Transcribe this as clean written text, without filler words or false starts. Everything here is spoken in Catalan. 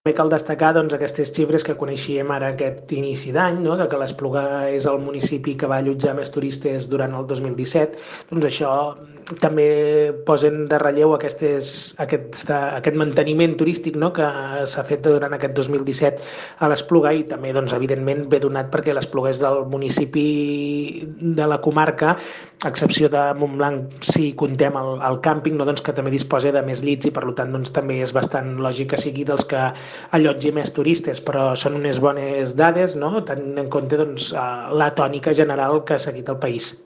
També cal destacar doncs, aquestes xifres que coneixíem ara aquest inici d'any, no? De que l'Espluga és el municipi que va allotjar més turistes durant el 2017. Doncs això també posen de relleu aquest manteniment turístic, no? Que s'ha fet durant aquest 2017 a l'Espluga i també, doncs, evidentment, ve donat perquè l'Espluga és del municipi de la comarca, a excepció de Montblanc, si contem el càmping, no? Doncs que també disposa de més llits i per tant doncs, també és bastant lògic que sigui dels que allotgi més turistes, però són unes bones dades, no? Tenint en compte doncs, la tònica general que ha seguit el país.